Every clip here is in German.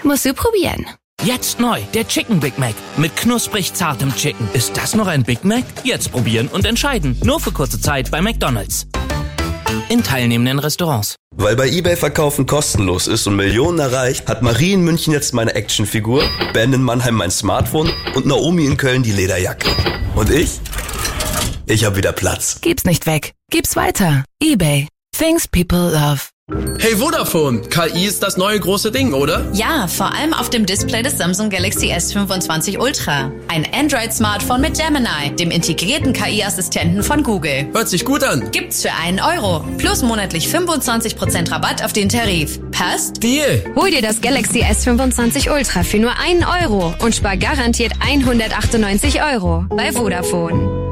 Musst du probieren. Jetzt neu, der Chicken Big Mac mit knusprig zartem Chicken. Ist das noch ein Big Mac? Jetzt probieren und entscheiden. Nur für kurze Zeit bei McDonald's. In teilnehmenden Restaurants. Weil bei eBay Verkaufen kostenlos ist und Millionen erreicht, hat Marie in München jetzt meine Actionfigur, Ben in Mannheim mein Smartphone und Naomi in Köln die Lederjacke. Und ich? Ich hab wieder Platz. Gib's nicht weg. Gib's weiter. eBay. Things people love. Hey Vodafone, KI ist das neue große Ding, oder? Ja, vor allem auf dem Display des Samsung Galaxy S25 Ultra. Ein Android-Smartphone mit Gemini, dem integrierten KI-Assistenten von Google. Hört sich gut an. Gibt's für einen Euro. Plus monatlich 25% Rabatt auf den Tarif. Passt? Deal. Hol dir das Galaxy S25 Ultra für nur 1 Euro und spar garantiert 198 Euro bei Vodafone.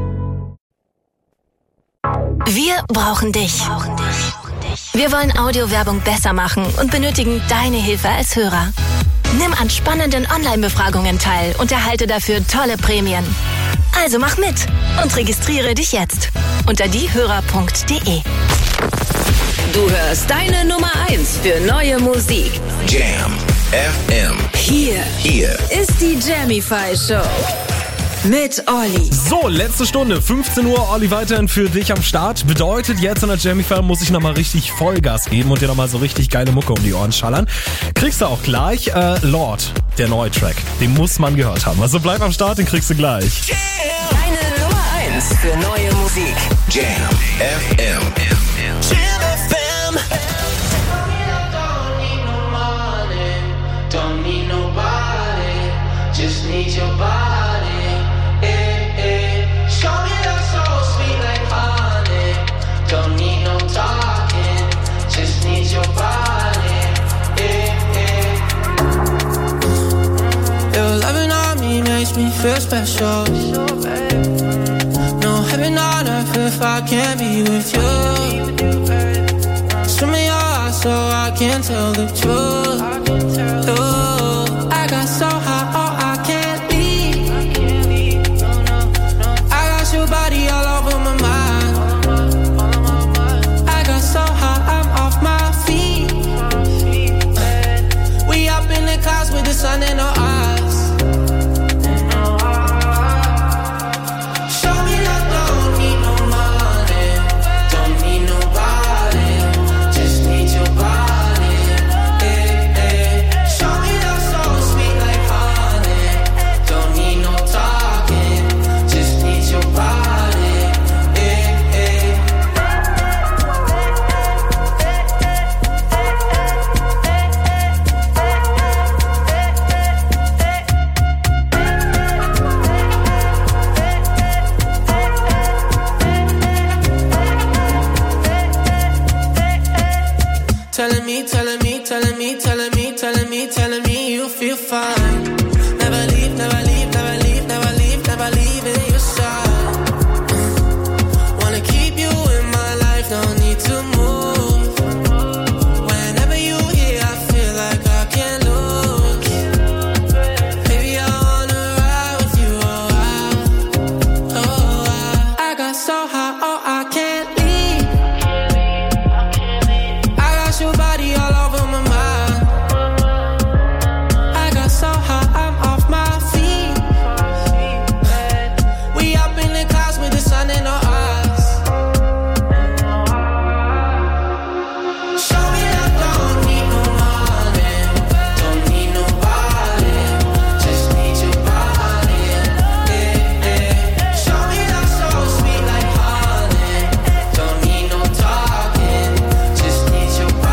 Wir brauchen dich. Wir wollen Audiowerbung besser machen und benötigen deine Hilfe als Hörer. Nimm an spannenden Online-Befragungen teil und erhalte dafür tolle Prämien. Also mach mit und registriere dich jetzt unter diehörer.de. Du hörst deine Nummer 1 für neue Musik. Jam FM. Hier ist die Jamify Show. Mit Olli. So, letzte Stunde, 15 Uhr, Olli weiterhin für dich am Start. Bedeutet, jetzt an der Jamify muss ich nochmal richtig Vollgas geben und dir nochmal so richtig geile Mucke um die Ohren schallern. Kriegst du auch gleich Lord, der neue Track. Den muss man gehört haben. Also bleib am Start, den kriegst du gleich. Jam. Deine Nummer 1 für neue Musik. Jam FM. Jam FM. Don't need nobody, just need your body. Show me that soul sweet like honey. Don't need no talking, just need your body. Your loving on me makes me feel special. No heaven on earth if I can't be with you. Swim in your eyes so I can tell the truth. I got so high, oh I can't leave. I got your body all over my mind. I got so high, I'm off my feet. We up in the clouds with the sun in our eyes. Show me that don't need no money, don't need nobody, just need your body. Telling me you feel fine. Never leave, never leave, never leave, never leave, never leave in your side. Wanna keep you in my life, no need to move. Whenever you here, I feel like I can't lose. Baby, I wanna ride with you, oh, I got so high, oh, I can't leave. I got your body all over my mind. So high, I'm off my feet. We up in the clouds with the sun in our eyes. Show me that don't need no money, don't need nobody, just need your body. Show me that soul sweet like honey, don't need no talking, just need your body.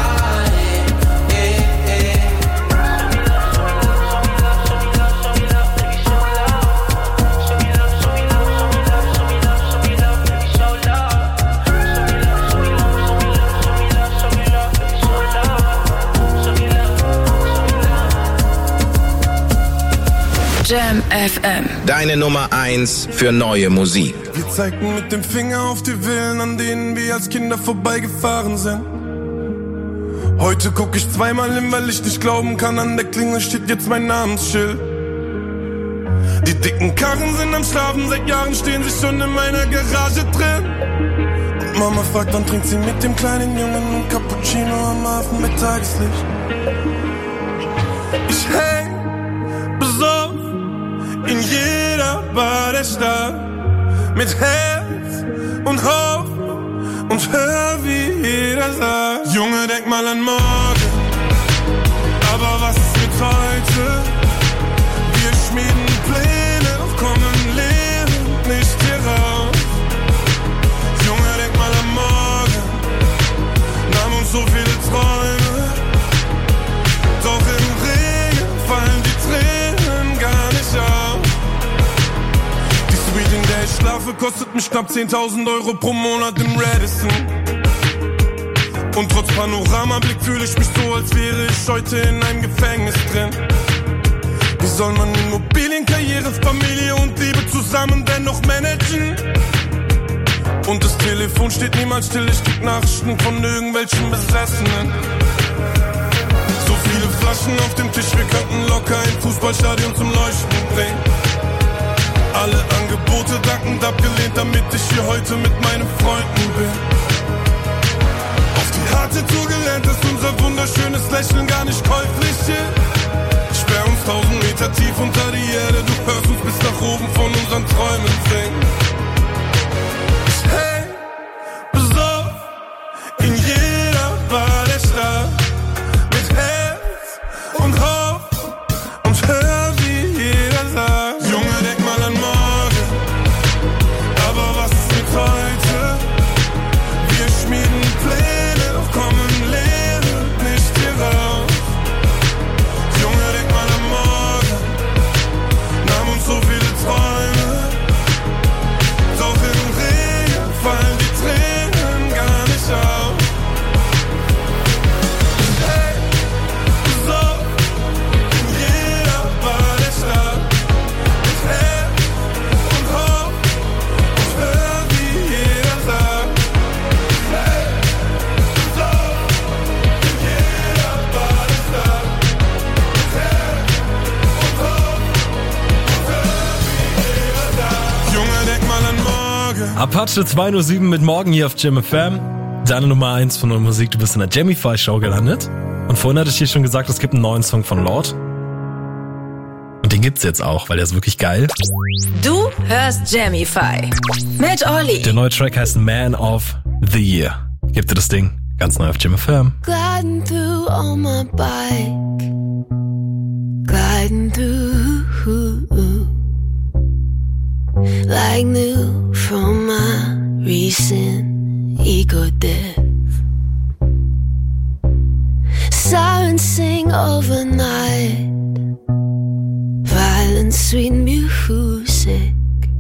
Jam FM. Deine Nummer 1 für neue Musik. Wir zeigten mit dem Finger auf die Villen, an denen wir als Kinder vorbeigefahren sind. Heute guck ich zweimal hin, weil ich nicht glauben kann, an der Klingel steht jetzt mein Namensschild. Die dicken Karren sind am Schlafen, seit Jahren stehen sie schon in meiner Garage drin. Und Mama fragt, wann trinkt sie mit dem kleinen Jungen ein Cappuccino am Hafen mit Tageslicht. Ich häng besoffen in jeder Bar der Stadt, mit Herz und Hoffnung und hör, wie jeder sagt: Junge, denk mal an morgen, aber was ist mit heute? Wir schmieden Pläne, doch kommen lebend nicht hier raus. Junge, denk mal an morgen, nahm uns so viele Träume, doch im Regen fallen die Tränen gar nicht auf. Die Suite, in der ich schlafe, kostet mich knapp 10.000 Euro pro Monat im Radisson. Und trotz Panoramablick fühle ich mich so, als wäre ich heute in einem Gefängnis drin. Wie soll man Immobilien, Karriere, Familie und Liebe zusammen dennoch managen? Und das Telefon steht niemals still, ich krieg Nachrichten von irgendwelchen Besessenen. So viele Flaschen auf dem Tisch, wir könnten locker ein Fußballstadion zum Leuchten bringen. Alle Angebote dankend abgelehnt, damit ich hier heute mit meinen Freunden bin. Auf die harte Tour gelernt, dass unser wunderschönes Lächeln gar nicht käuflich ist. Sperr uns 1000 Meter tief unter die Erde, du hörst uns bis nach oben von unseren Träumen singen. Ich häng besoffen in jeder Bar der Stadt, mit Herz und Hoffnung und hör, wie jeder sagt: Junge, denk mal an morgen, aber was ist mit heute? Wir schmieden Pläne, doch kommen lebend nicht hier raus. Junge, denk mal an morgen, nahm uns so viele Träume, doch im Regen fallen die Tränen gar nicht auf. Hey, so in jeder Bar der Stadt, mit Herz und Hoffnung und hör, wie jeder sagt. Hey, so in jeder Bar der Stadt, mit Herz und Hoffnung und hör, wie jeder sagt. Junge, denk mal an morgen. Apache 207 mit Morgen hier auf Jam FM. Deine Nummer 1 von Neue Musik. Du bist in der Jamify Show gelandet. Und vorhin hatte ich dir schon gesagt, es gibt einen neuen Song von Lord. Und den gibt's jetzt auch, weil der ist wirklich geil. Du hörst Jamify mit Olli. Der neue Track heißt Man of the Year. Gib dir das Ding ganz neu auf Jam FM. Gliding through on my bike, gliding through like new from my recent ego death. Sirens sing overnight, violent sweet music.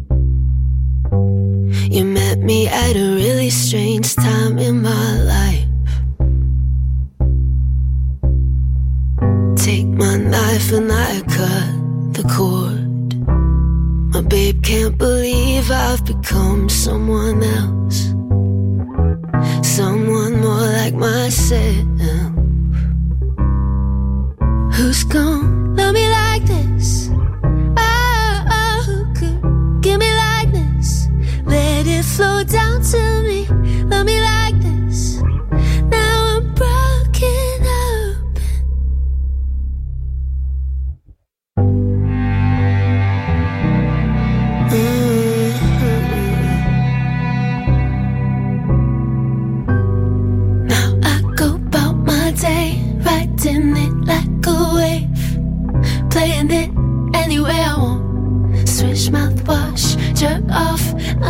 You met me at a really strange time in my life. Take my knife and I cut the cord. My babe can't believe I've become someone else, someone more like myself. Who's gonna love me like this? Oh, who could give me like this? Let it flow down to me. Love me like this. Now I'm broken open. Now I go about my day, riding it like a wave, playing it anywhere I want. Switch mouthwash, jerk off.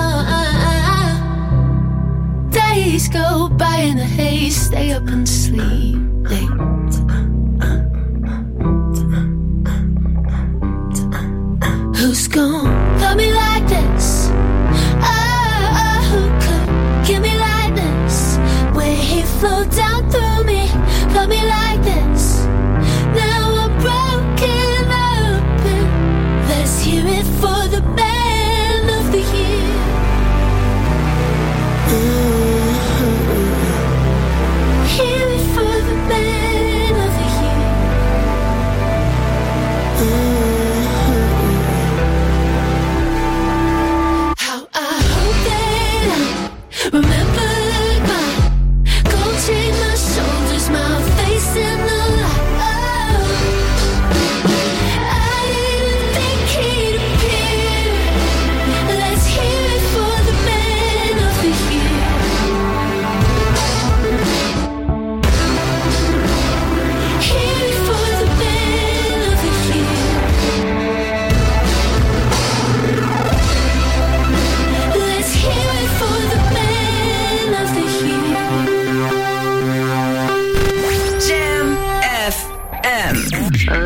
Days go by in a haze, stay up and sleep late. Who's gonna love me like this? Oh, who could give me like this? Where he flow down through me, love me like this. Now I'm broken open. Let's hear it for the man of the year. Hear it for the man of the year. How I hope that I remember my gold chain, my shoulders, my face in the light.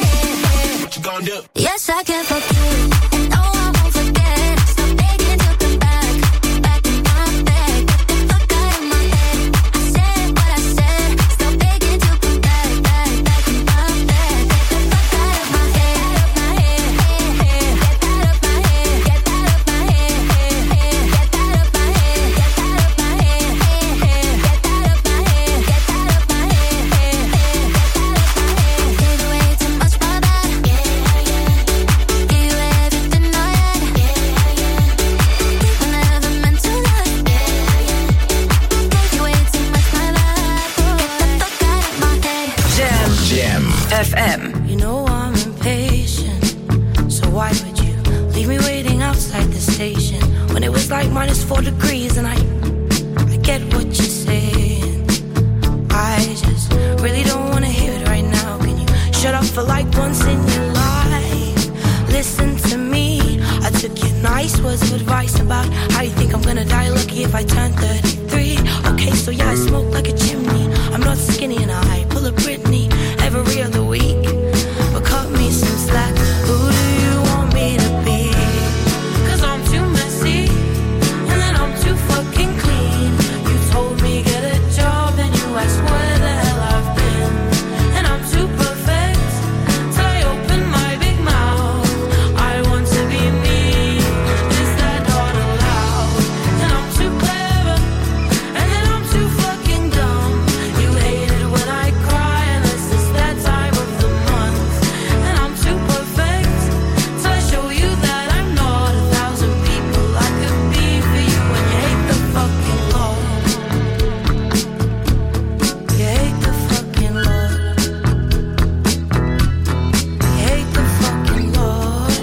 What you gonna do? Yes, I can forgive, and no, I won't forget. Stop begging to come back in my bed. Get the fuck out of my head. I said what I said. Stop begging to come back in my bed. Get the fuck out of my head, Get out of my head, get out of my head, Get out of my head, get out of my head, Get out of my head, get out of my head, Get out of my head. Gave away too much, my bad. Give you everything. FM. You know I'm impatient, so why would you leave me waiting outside the station when it was like -4 degrees? And I get what you're saying. I just really don't want to hear it right now. Can you shut up for like once in your life? Listen to me. I took your nice words of advice about how you think I'm gonna die lucky if I turn 33. Okay, so yeah, I smoke like a chimney. I'm not skinny and I pull a Britney every other week. But cut me some slack. Who do you want me to be? 'Cause I'm too messy and then I'm too fucking clean. You told me get a job and you asked where the hell I've been. And I'm too perfect till I open my big mouth. I want to be me. Is that not allowed? And I'm too clever and then I'm too fucking dumb. You hate it when I cry unless it's that time of the month. And I'm too perfect till I show you that I'm not 1,000 people I could be for you. And you hate the fucking Lord. You hate the fucking Lord. You hate the fucking Lord.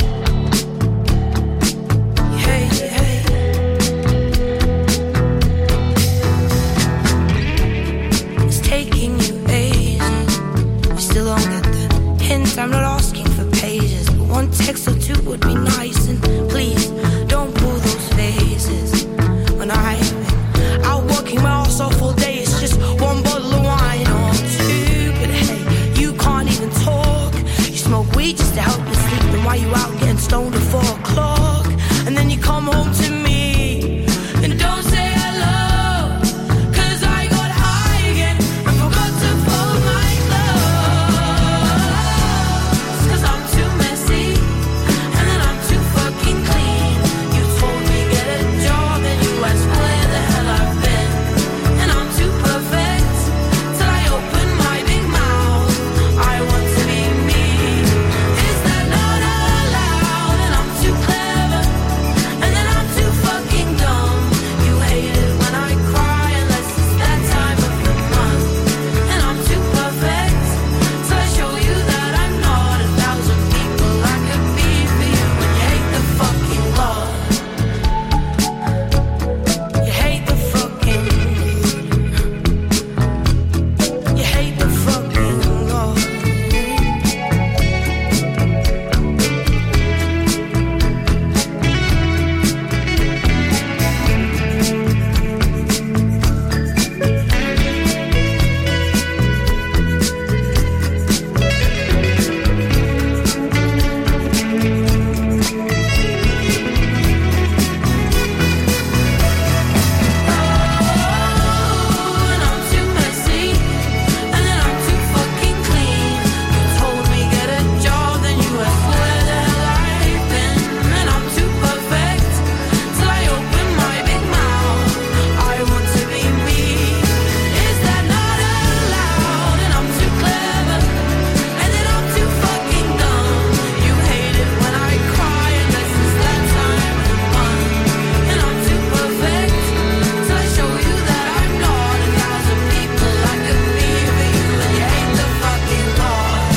You hate, you hate. It's taking you ages. You still don't get the hint. I'm not asking for pages, but one text or two would be nice. And please don't pull those faces when I've been out working my ass off all day. It's just one bottle of wine or two, but hey, you can't even talk. You smoke weed just to help you sleep. Then why you out getting stoned at 4 o'clock? And then you come home to me and don't say hello. 'Cause I got high again and forgot to fold my clothes. 'Cause I'm too messy and then I'm too fucking clean. You told me get a job and you asked where the hell I've been. And I'm too perfect till I open my big mouth. I want to be me. Is that not allowed? And I'm too clever and then I'm too fucking dumb. You hate it when I cry unless it's that time of the month. And I'm too perfect till I show you that I'm not 1,000 people I could be for you. And you hate the fucking Lord. You hate the fucking. You hate the fucking Lord. And I'm too messy and then I'm too fucking clean. You told me get a job, then you asked where the hell I've been. And I'm too perfect till I open my big mouth. I want to be me. Is that not allowed? And I'm too clever and then I'm too fucking dumb. You hate it when I cry unless it's that time of the month. And I'm too perfect till I show you that I'm not 1,000 people I could be for you. And you hate the fucking Lord.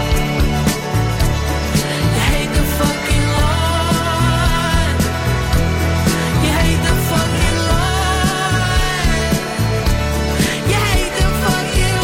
You hate the fucking Lord. You hate the fucking Lord. You hate the fucking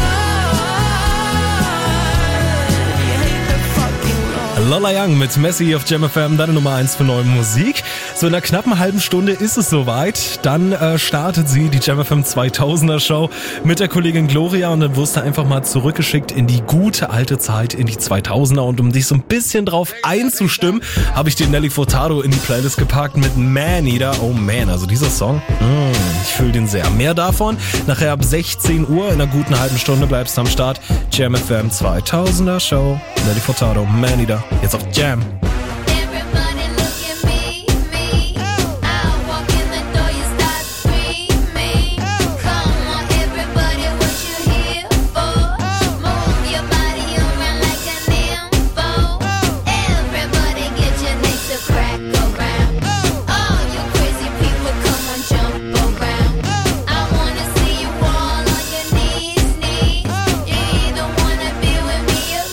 Lord. You hate the fucking Lord. Lola Young mit Messi auf Jam FM, deine Nummer 1 für neue Musik. So in einer knappen halben Stunde ist es soweit. Dann startet sie, die Jam FM 2000er Show mit der Kollegin Gloria, und dann wirst du einfach mal zurückgeschickt in die gute alte Zeit, in die 2000er. Und um dich so ein bisschen drauf einzustimmen, habe ich den Nelly Furtado in die Playlist gepackt mit Man Eater. Oh man, also dieser Song, ich fühle den sehr. Mehr davon nachher ab 16 Uhr, in einer guten halben Stunde bleibst du am Start. Jam FM 2000er Show, Nelly Furtado, Man Eater, jetzt auf Jam. Everybody look at me, me. I walk in the door, you start screaming. Come on, everybody, what you here for? Move your body around like an info. Everybody get your necks to crack around. All you crazy people, come on, jump around. I wanna see you all on your knees, knees. You either wanna be with me or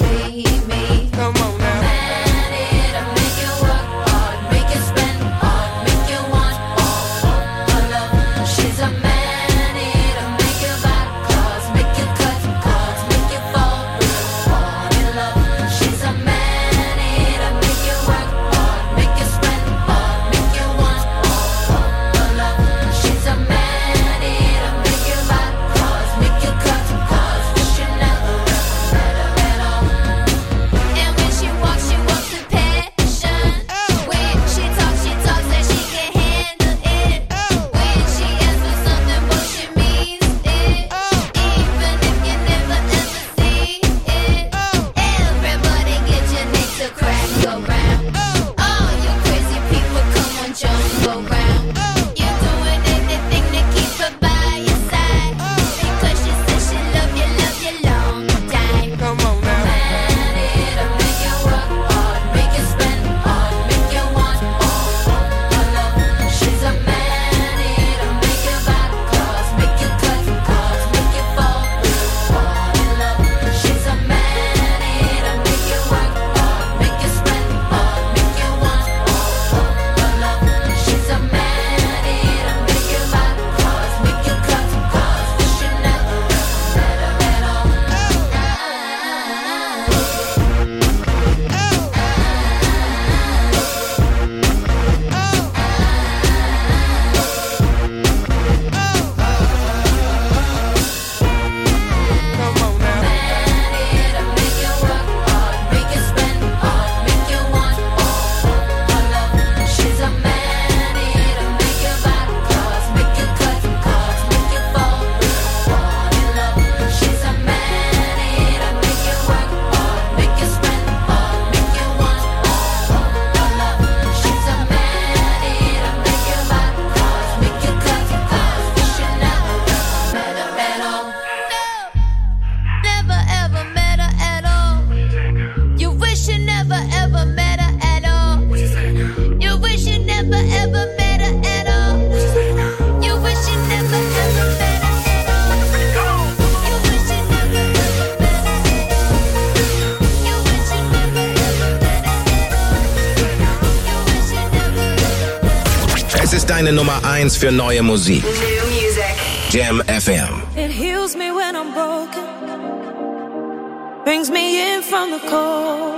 ist deine Nummer 1 für neue Musik. Jam FM. It heals me when I'm broken, brings me in from the cold,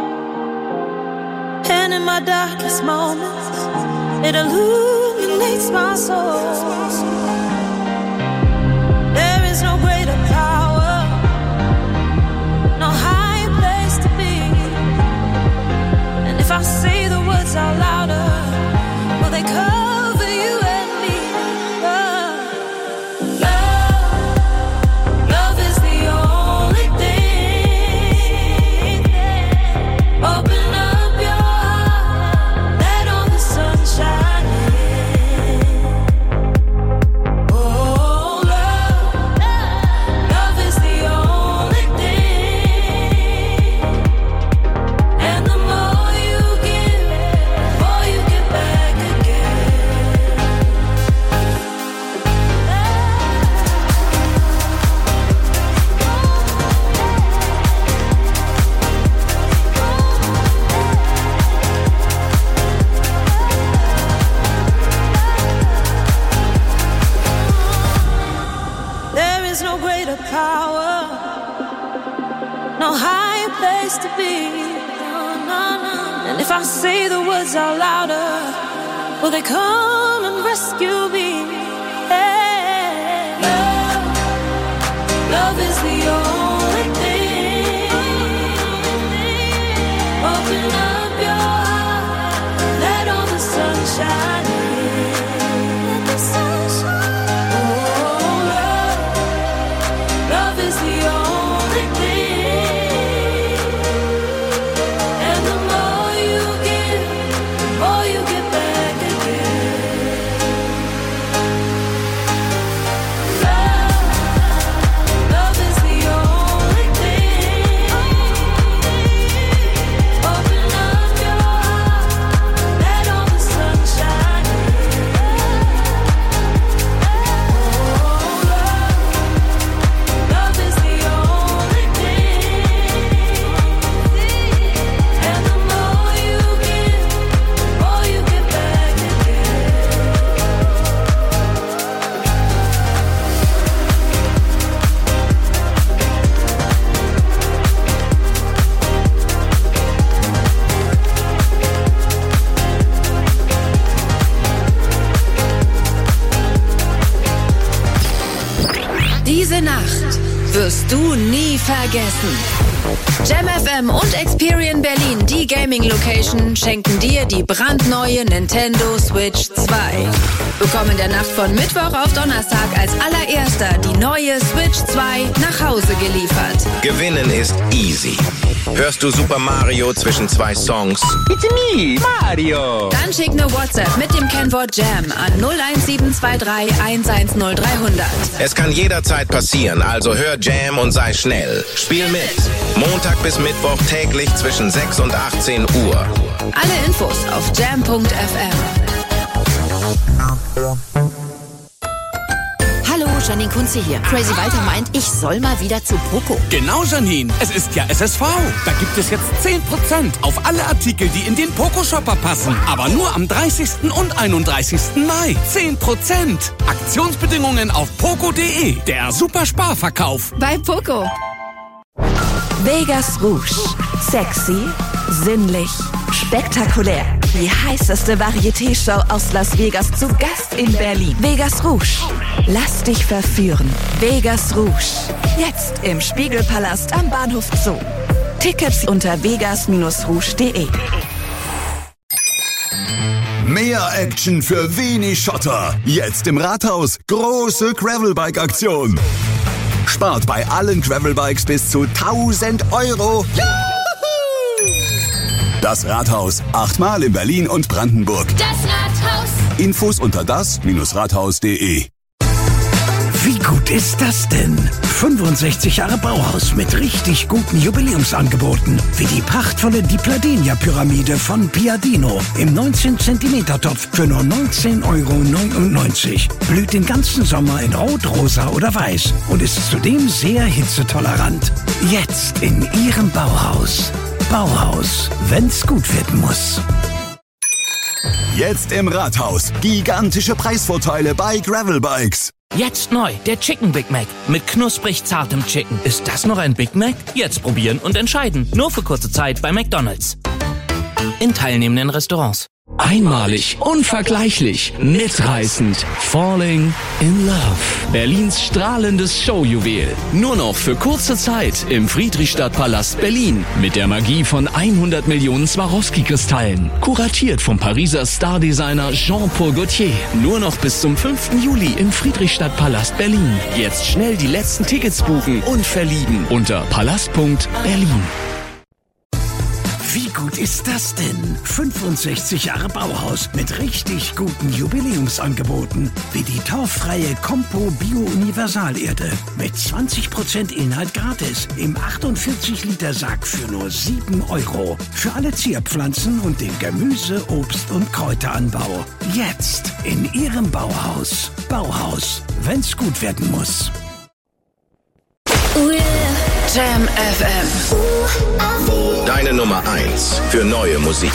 and in my darkest moments, it illuminates my soul. There is no greater power, no higher place to be, and if I say the words out louder, will they cover you and me? Love is the only thing. Open up your heart, let all the sunshine in. Oh, love is the only thing. And the more you give, the more you get back again. There is no greater power, no higher place to be. And if I say the words out louder, will they come and rescue me? Hey. Love is the only thing. Open up your heart, let all the sunshine in. Let the sunshine. Oh, love is the only thing. And the more you give, the more you get back again. Love is the only thing. Open up your heart, let all the sunshine in. Love is the only thing. And the more you give, the more you get back again. Diese Nacht wirst du nie vergessen. Jam FM und Experian Berlin, die Gaming-Location, schenken dir die brandneue Nintendo Switch 2. Bekomm in der Nacht von Mittwoch auf Donnerstag als allererster die neue Switch 2 nach Hause geliefert. Gewinnen ist easy. Hörst du Super Mario zwischen zwei Songs? It's me, Mario. Dann schick eine WhatsApp mit dem Kennwort Jam an 01723 110300. Es kann jederzeit passieren, also hör Jam und sei schnell. Spiel mit. Montag bis Mittwoch täglich zwischen 6 und 18 Uhr. Alle Infos auf jam.fm. Hallo, Janine Kunze hier. Crazy Walter meint, ich soll mal wieder zu Poco. Genau, Janine. Es ist ja SSV. Da gibt es jetzt 10% auf alle Artikel, die in den Poco-Shopper passen. Aber nur am 30. und 31. Mai. 10%. Aktionsbedingungen auf poco.de. Der Supersparverkauf. Bei Poco. Vegas Rouge. Sexy, sinnlich, spektakulär. Die heißeste Varieté-Show aus Las Vegas zu Gast in Berlin. Vegas Rouge. Lass dich verführen. Vegas Rouge. Jetzt im Spiegelpalast am Bahnhof Zoo. Tickets unter vegas-rouge.de. Mehr Action für wenig Schotter. Jetzt im Rathaus. Große Gravelbike-Aktion. Spart bei allen Gravelbikes bis zu 1.000 €. Das Rathaus. 8-mal in Berlin und Brandenburg. Das Rathaus. Infos unter das-rathaus.de. Wie gut ist das denn? 65 Jahre Bauhaus mit richtig guten Jubiläumsangeboten. Wie die prachtvolle Di Pladenia-Pyramide von Piadino im 19 cm Topf für nur 19,99 €. Blüht den ganzen Sommer in Rot, Rosa oder Weiß und ist zudem sehr hitzetolerant. Jetzt in Ihrem Bauhaus. Bauhaus, wenn's gut werden muss. Jetzt im Rathaus. Gigantische Preisvorteile bei Gravelbikes. Jetzt neu, der Chicken Big Mac mit knusprig zartem Chicken. Ist das noch ein Big Mac? Jetzt probieren und entscheiden. Nur für kurze Zeit bei McDonald's. In teilnehmenden Restaurants. Einmalig, unvergleichlich, mitreißend. Falling in Love. Berlins strahlendes Showjuwel. Nur noch für kurze Zeit im Friedrichstadtpalast Berlin. Mit der Magie von 100 Millionen Swarovski-Kristallen. Kuratiert vom Pariser Stardesigner Jean-Paul Gaultier. Nur noch bis zum 5. Juli im Friedrichstadtpalast Berlin. Jetzt schnell die letzten Tickets buchen und verlieben unter palast.berlin. Wie gut ist das denn? 65 Jahre Bauhaus mit richtig guten Jubiläumsangeboten. Wie die torffreie Compo Bio-Universalerde. Mit 20% Inhalt gratis. Im 48-Liter-Sack für nur 7 €. Für alle Zierpflanzen und den Gemüse-, Obst- und Kräuteranbau. Jetzt in Ihrem Bauhaus. Bauhaus, wenn's gut werden muss. Jam FM. Deine Nummer 1 für neue Musik.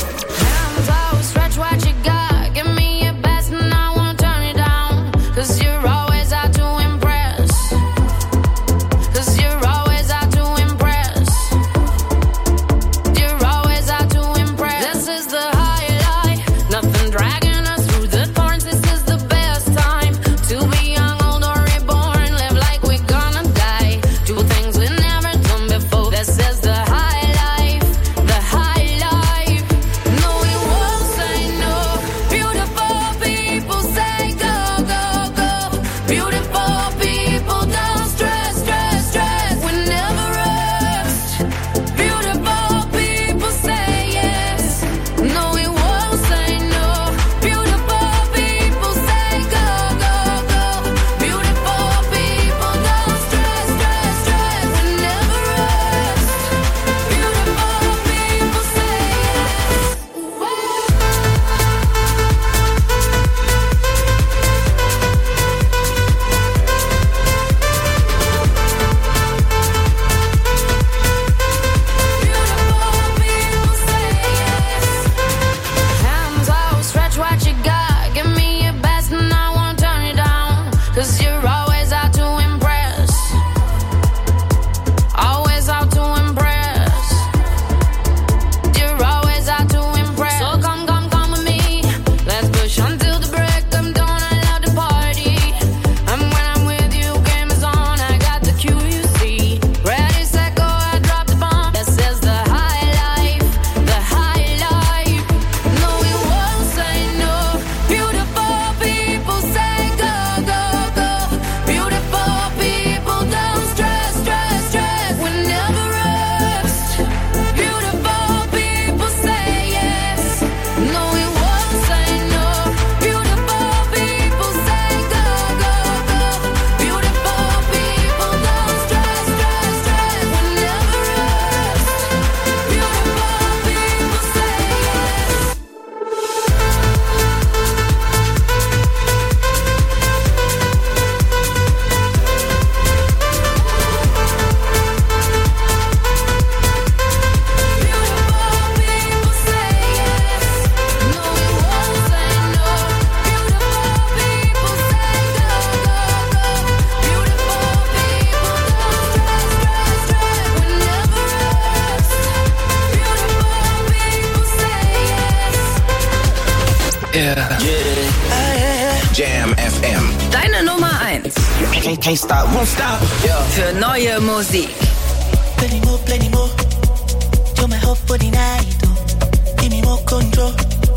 Jam FM. Deine Nummer 1. Can't stop, won't stop. Für neue Musik. Plenty more. You're my hope for the night. Oh. Give me more control.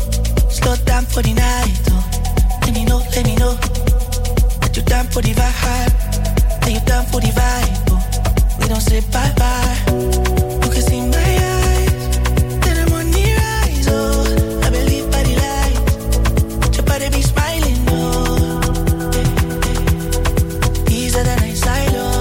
Slow down for the night. Oh. Let me know. That you're down for the vibe. That you're down for the vibe. Oh. We don't say bye bye. You can see my eyes. That I'm on the rise. Oh, I believe by the light. Your body be smiling. Oh, easier than I silo.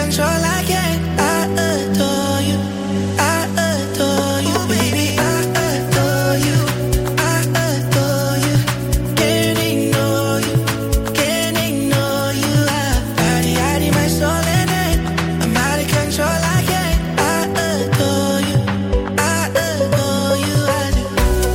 control, I can't. I adore you. I adore you, baby. I adore you. I adore you. Can't ignore you. Can't ignore you. I need my soul in it. I'm out of control, I can't. I adore you. I adore you. I do.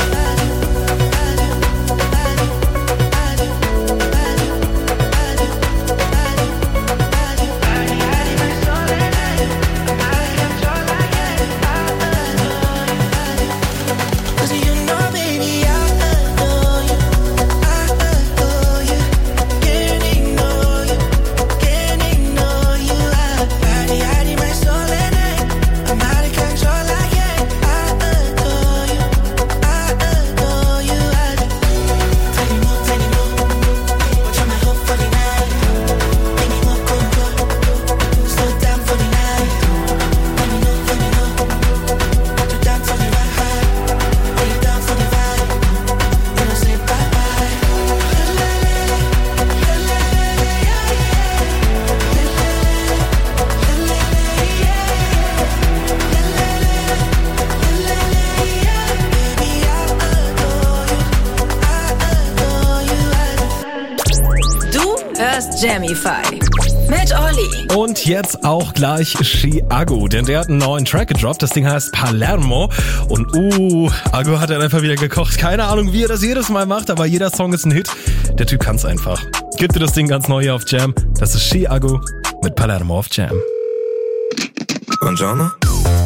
Jamify mit Olli. Und jetzt auch gleich Chiago, denn der hat einen neuen Track gedroppt. Das Ding heißt Palermo. Und Agu hat dann einfach wieder gekocht. Keine Ahnung, wie er das jedes Mal macht, aber jeder Song ist ein Hit. Der Typ kann's einfach. Gibt dir das Ding ganz neu hier auf Jam. Das ist Chiago mit Palermo auf Jam. Buongiorno.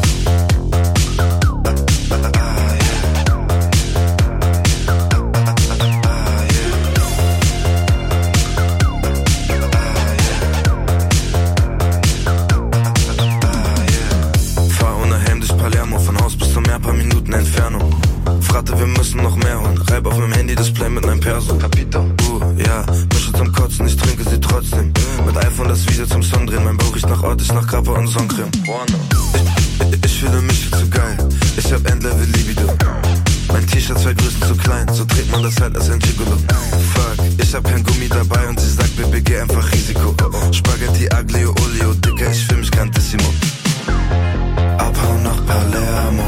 Wir müssen noch mehr holen. Reib auf meinem Handy-Display mit einem Perso. Capito. Ja, Mische zum Kotzen, ich trinke sie trotzdem. Mit iPhone das Video zum Song drehen. Mein Bauch riecht nach Ort, ich nach Kappa und Sonnencreme. Ich fühle mich viel zu geil. Ich hab Endlevel Libido. Mein T-Shirt 2 Größen zu klein. So trägt man das halt als ein Gigolo. Fuck, ich hab kein Gummi dabei und sie sagt, Baby, geh einfach Risiko. Spaghetti, Aglio, Olio, Dicker, ich fühl mich grandissimo. Abhauen nach Palermo.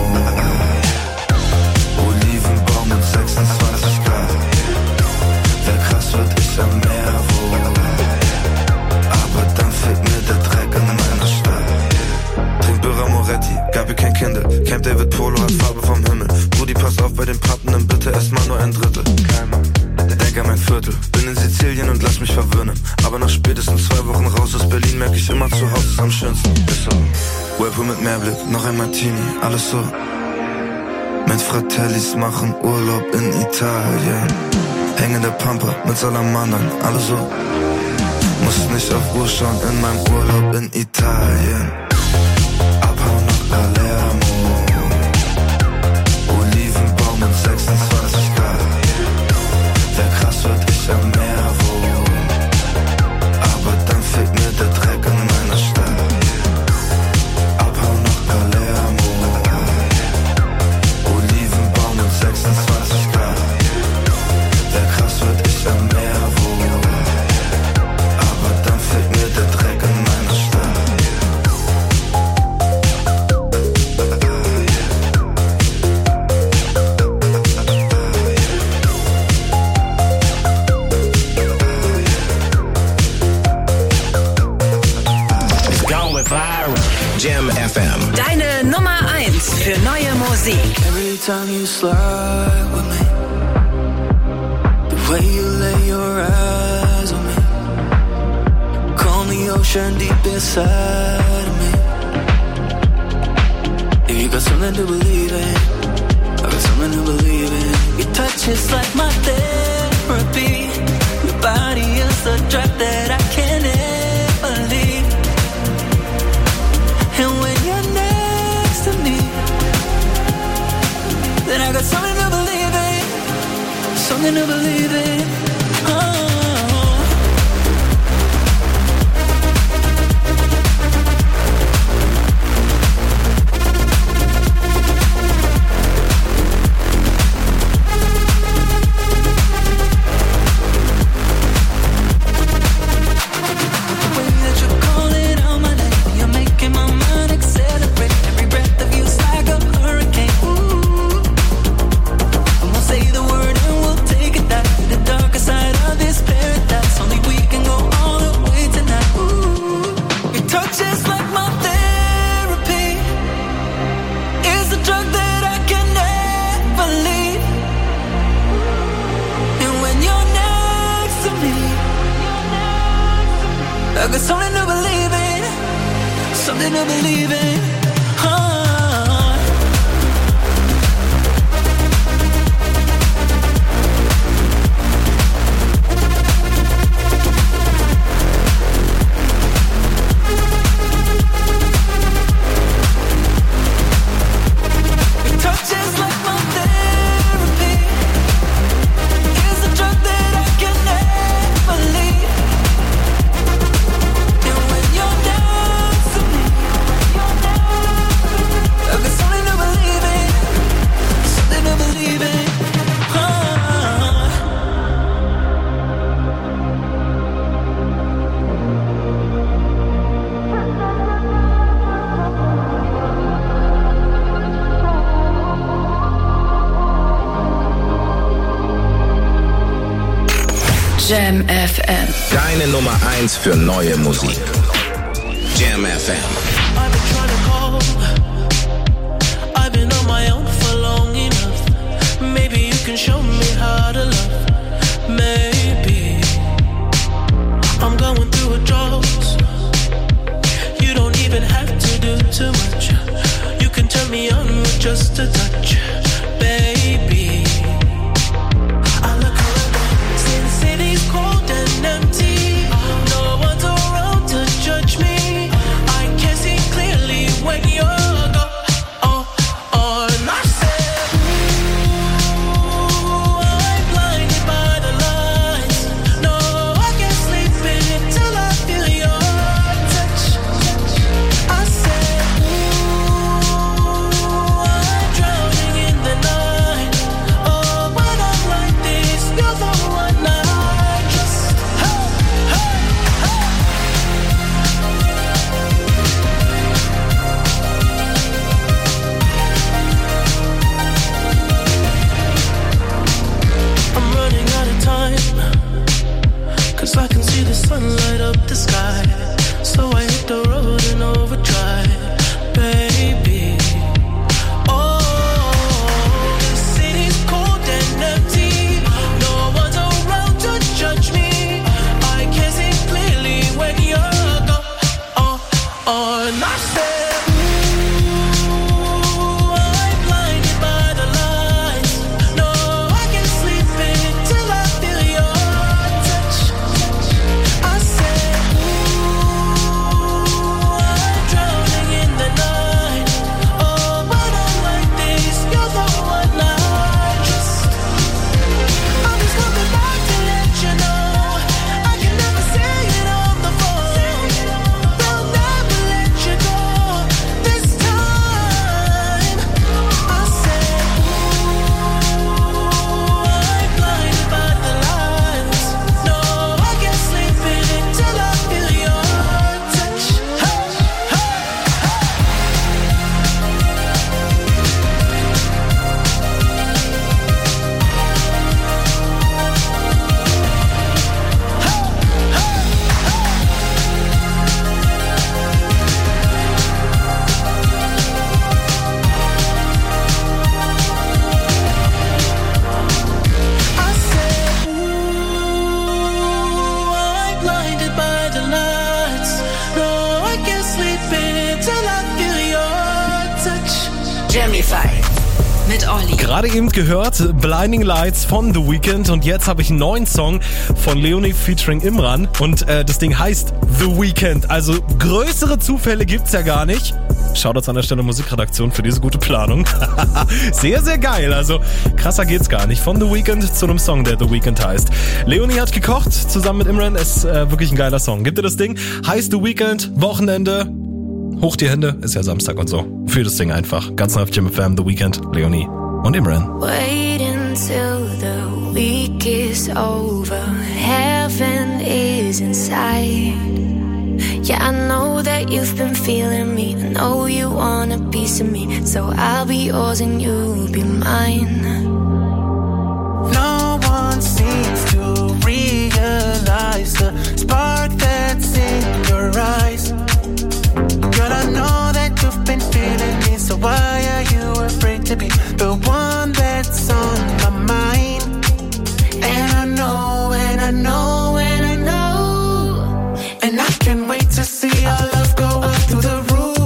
26 Grad, wär krass, würd ich am Meer wohnen. Aber dann fehlt mir der Dreck in meiner Stadt. Trink Birra Moretti, Gabi kein Kindle. Camp David Polo hat Farbe vom Himmel. Brudi, pass auf bei den Pappen, bitte erstmal nur ein Drittel. Denk an mein Viertel, bin in Sizilien und lass mich verwöhnen. Aber nach spätestens 2 Wochen raus aus Berlin merk ich immer, zu Hause ist am schönsten. Ist so, Whirlpool mit Meerblick, noch ein Martini, alles so. Mit Fratellis machen Urlaub in Italien. Hängende Pampa mit Salamandern, alles so. Muss nicht auf Uhr schauen in meinem Urlaub in Italien. Abhauen nach Palermo. Olivenbaum und 26 Grad. Wär krass, würd ich am Meer wohnen. Aber dann fehlt mir der Dreck in meiner Stadt. Abhauen nach Palermo. 26 Grad, wär krass, würd ich am Meer wohnen. Aber dann fehlt mir der Dreck in meiner Stadt. Jam FM. Deine Nummer 1 für neue Musik. Every time you slide with me, the way you lay your eyes on me, calm the ocean deep inside of me. If you got something to believe in, I got something to believe in. Your touch is like my therapy. Your body is the drug that I can't ever leave. And when you're next to me, then I got something to believe in. Something to believe in. Oh. The way that you're calling out my name. something to believe in. Jam FM. Deine Nummer 1 für neue Musik. Jam FM. I've been trying to call. I've been on my own for long enough. Maybe you can show me how to love. Maybe I'm going through a drought. You don't even have to do too much. You can turn me on with just a touch, baby. I look around, since city's cold and empty. No one's around to judge me. I can see clearly when you're gone. And I said, ooh, I'm blinded by the lights. No, I can't sleep until I feel your touch. I said, ooh, I'm drowning in the night. Oh, when I'm like this, you're the one I trust. Hey, hey, hey. I'm running out of time, 'cause I can see the sun light up the sky. So I hit the road in overdrive, baby. Oh, the city's cold and empty. No one's around to judge me. I can see clearly when you're gone. And I said, ooh, I'm blinded by the lights. No, I can't sleep until I feel your touch. I said, ooh, I'm drowning in the night. Oh, when I'm like this, you're the one I trust. I'm just coming back to let you know I can never say it on the phone. They'll never let you go this time. I said, ooh, I'm blinded by the lights. No, I can't sleep until I feel your touch. Hey, hey, I said, ooh, I'm blinded by the lights. No, I can't sleep until I feel your touch. Jamify mit Olli. Gerade eben gehört Blinding Lights von The Weeknd und jetzt habe ich einen neuen Song von Leonie featuring Imran und das Ding heißt The Weeknd. Also größere Zufälle gibt's ja gar nicht. Shoutouts an der Stelle Musikredaktion für diese gute Planung. Sehr, sehr geil. Also krasser geht's gar nicht. Von The Weeknd zu einem Song, der The Weeknd heißt. Leonie hat gekocht zusammen mit Imran. Ist wirklich ein geiler Song. Gibt ihr das Ding? Heißt The Weeknd, Wochenende. Hoch die Hände, ist ja Samstag und so. Für das Ding einfach. Ganz neu auf Jam FM, The Weeknd, Leonie und Imran. Wait until the week is over. Heaven is inside. Yeah, I know that you've been feeling me. I know you want a piece of me. So I'll be yours and you'll be mine. No one seems to realize the spark that's in your eyes. Girl, I know that you've been feeling me, so why are you afraid to be the one that's on my mind? And I know, and I know, and I know, and I can't wait to see our love go up through the roof.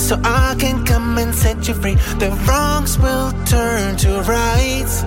so I can come and set you free. The wrongs will turn to rights.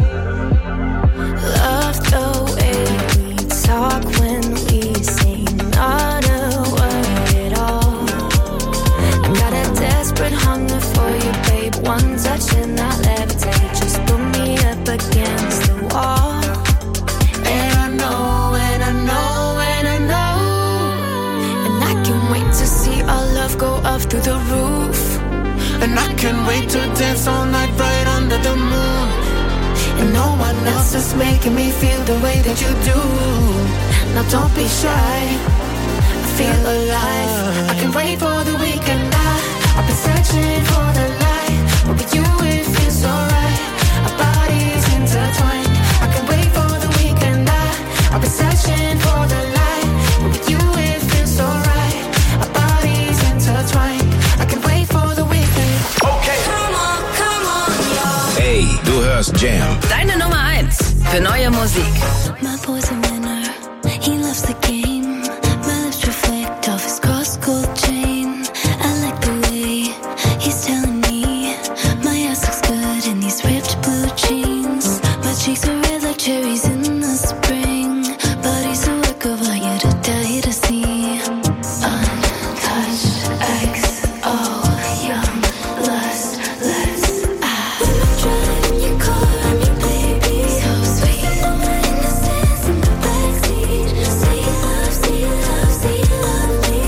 Love the way we talk when we sing, not a word at all. I got a desperate hunger for you, babe. One touch and I'll levitate. Just put me up against the wall. And I know, and I know, and I know. And I can't wait to see our love go up through the roof. And I can't wait to dance all night right under the moon. And no one else is making me feel the way that you do. Now don't be shy, I feel alive. I can't wait for the weekend. I've been searching for the light, but with you it feels alright. Our bodies intertwined. I can't wait for the weekend. I've been searching for the light, but with you it feels alright. Our bodies intertwined. I can't wait for the weekend. Okay. Come on, y'all. Ey, du hörst Jam. Deine Nummer 1 für neue Musik. My boy's a winner, he loves the game. My lips reflect off his cross-gold chain. I like the way he's telling me my ass looks good in these ripped blue jeans. My cheeks are red like cherries in the spring. Body's a work of art, you're to die to see. Untouched, XO, young, lust, let's driving your car on your baby. So sweet, innocence in the backseat. Say love, say love, say love me.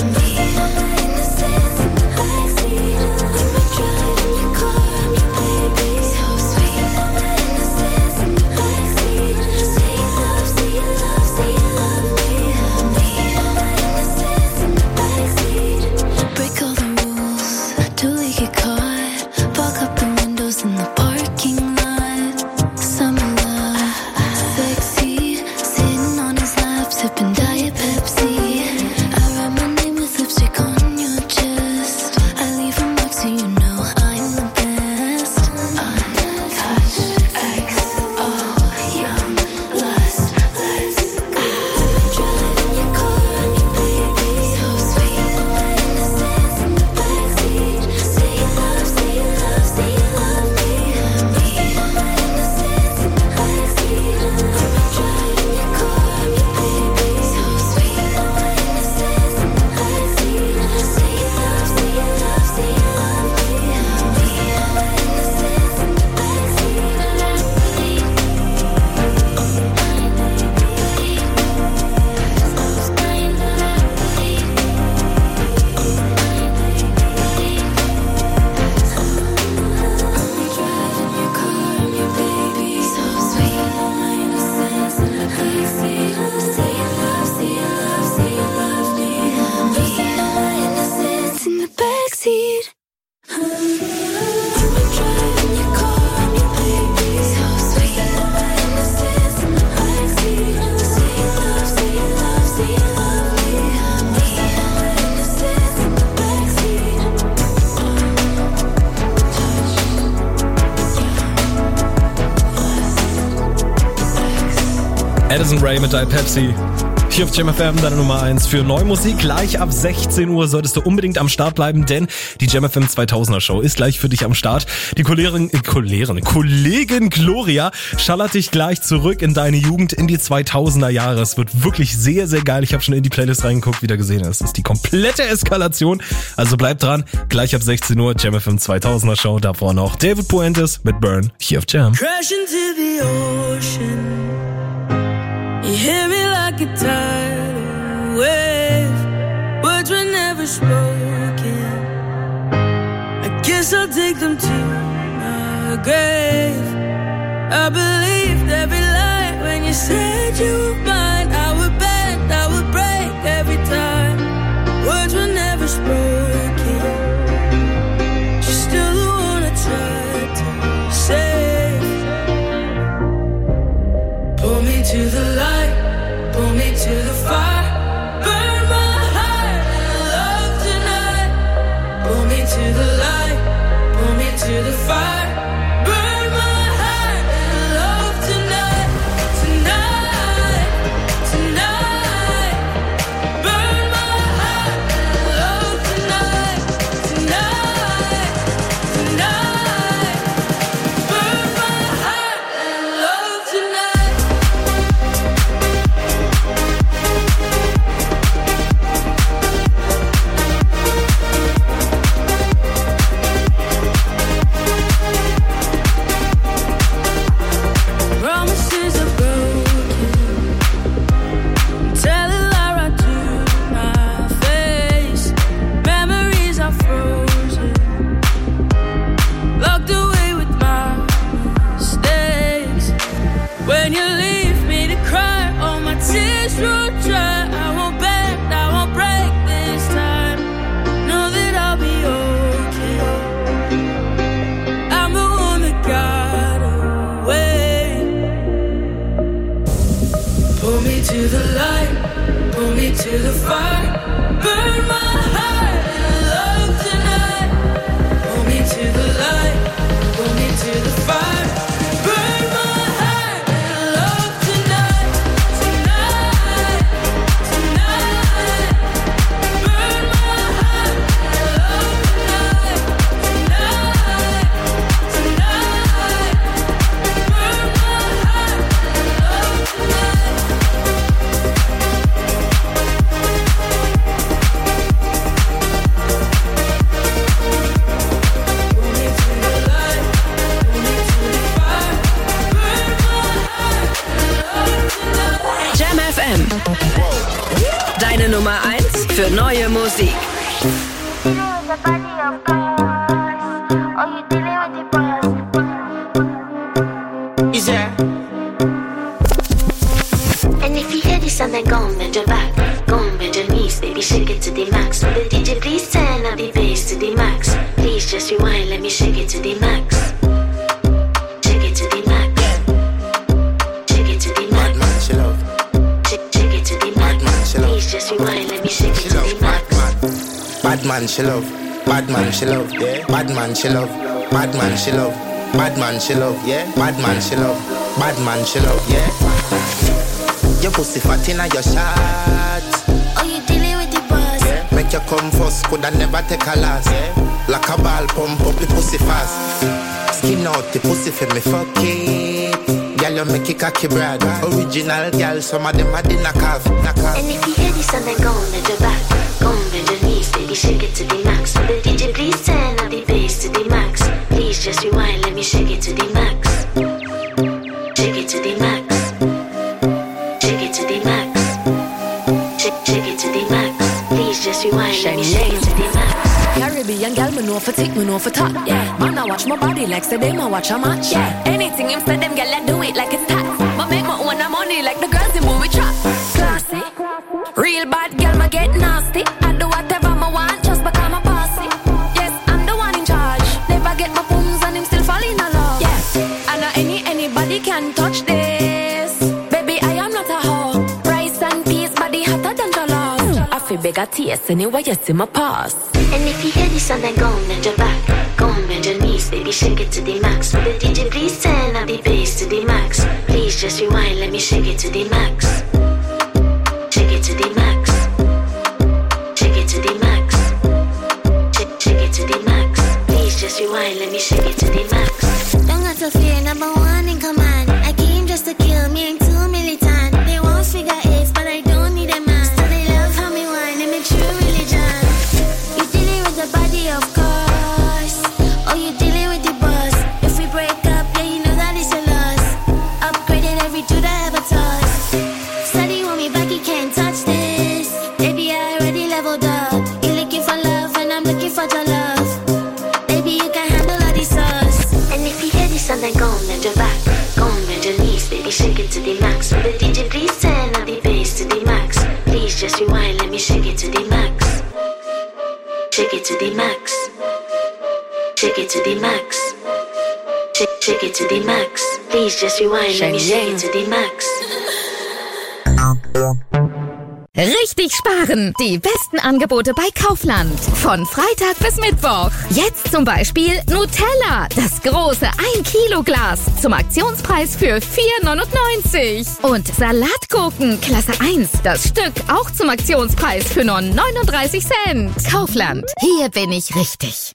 Innocence in the backseat. Driving your car on your baby. So sweet, innocence in the backseat. Say love, say love, say love me. Innocence in the backseat. Break all the rules till we get caught. Fog up the windows in the parking lot. Summer love, sexy. Sitting on his lap, sipping Diet Pepsi. I write my name with lipstick on your chest. I leave a mark so you know I'm the best. Untouched, XO, young, lust, let's driving your car on your baby. So sweet, innocence in the backseat. Say love, say love, say love me. Innocence in the backseat. Driving your car on your baby. So sweet, innocence in the backseat. Say love, say love, say love me. Innocence in the backseat. Driving your car on your baby. So sweet, innocence in the backseat. Say love, say love, say love me. Innocence in the backseat. Addison Rae mit Die Pepsi. Hier auf Jam FM, deine Nummer 1 für neue Musik. Gleich ab 16 Uhr solltest du unbedingt am Start bleiben, denn die Jam FM 2000er Show ist gleich für dich am Start. Die Kollegin Gloria schallert dich gleich zurück in deine Jugend, in die 2000er Jahre. Es wird wirklich sehr, sehr geil. Ich habe schon in die Playlist reingeguckt, wieder gesehen. Es ist die komplette Eskalation. Also bleib dran. Gleich ab 16 Uhr Jam FM 2000er Show. Davor noch David Puentes mit Burn hier auf Jam. Crash into the ocean. You hear me like a tidal wave. Words were never spoken. I guess I'll take them to my grave. I believed every lie when you said you were mine. I would bend, I would break every time. Words were never spoken. You're still the one I tried to save. Pull me to the light, pull me to the fire. Burn my heart in love tonight. Pull me to the light, pull me to the fire. Burn my heart in love tonight, tonight. für neue Musik. And if you hear this song, then go and bend your back. Go and bend your knees, baby, shake it to the max. Will the DJ please turn up the bass to the max? Please just rewind, let me shake it to the max. Shake it to the max. Shake it to the max. Shake it to the max. Please just rewind, let me shake it to the max. Bad man, she love. Bad man, she love. Yeah. Bad man, she love. Bad man, she love. Bad man, she love. Yeah. Bad man, she love. Bad man, she love. Yeah. Your pussy fat inna your shot. Oh, you dealing with the boss? Yeah. Make you come first, coulda never take a last. Yeah. Like a ball, pump up the pussy fast. Skin out the pussy for me, fuck it. Girl, you make it cocky brad. Original girl, some of them are the knockoff. And if you hear this song, then go and bend your back. Go and bend your knees, baby, shake it to the max. Will the DJ please turn up the bass to the max? Please just rewind, let me shake it to the max. Shake it to the max. Shake it to the max. Shake it to the max. Please just rewind, let me shake it to the max. Caribbean girl, me know for tick, me know for top. Yeah, man, I watch my body like say them I watch a match. Yeah, anything him say them girl, I do it like it's tax. But make my own money like the girls in movie trap. Classy, real bad girl, me get nasty. I do whatever I want just because I'm a bossy. Yes, I'm the one in charge. Never get my pooms and him still fall in love. Yes, I know anybody can touch this. Baby, I am not a hoe. Rice and peas, body hotter than jollof. I feel big a taste anyway, you see my pass. And if you hear this song, then go and bend your back. Go and bend your knees, baby, shake it to the max. Will the DJ please turn up the bass to the max? Please just rewind, let me shake it to the max. Shake it to the max. Shake it to the max. Shake it to the max. Please just rewind, let me shake it to the max. Don't got to fear, number one in command. I came just to kill me, ain't too militant. They won't figure eights, but I don't need a man. Still they love how me whine, I'm a true religion. You dealing with the body, of course. Oh, you dealing with the boss. If we break up, yeah, you know that it's a loss. Upgraded every dude I ever touched. Steady want me back, you can't touch this. Baby, I already leveled up. You're looking for love, and I'm looking for your love. Baby, you can handle all the sauce. And if you hear this song, then go and bend your back. Go and bend your knees, baby, shake it to the max. Will the DJ please turn up the bass to the max? Please just rewind, let me shake it to the max. Shake it to the max. Shake it to the max. Shake it to the max. Please just rewind, let me shake it to the max. Richtig sparen! Die besten Angebote bei Kaufland. Von Freitag bis Mittwoch. Jetzt zum Beispiel Nutella. Das große 1-Kilo-Glas. Zum Aktionspreis für 4,99. Und Salatgurken Klasse 1. Das Stück auch zum Aktionspreis für nur 39 Cent. Kaufland. Hier bin ich richtig.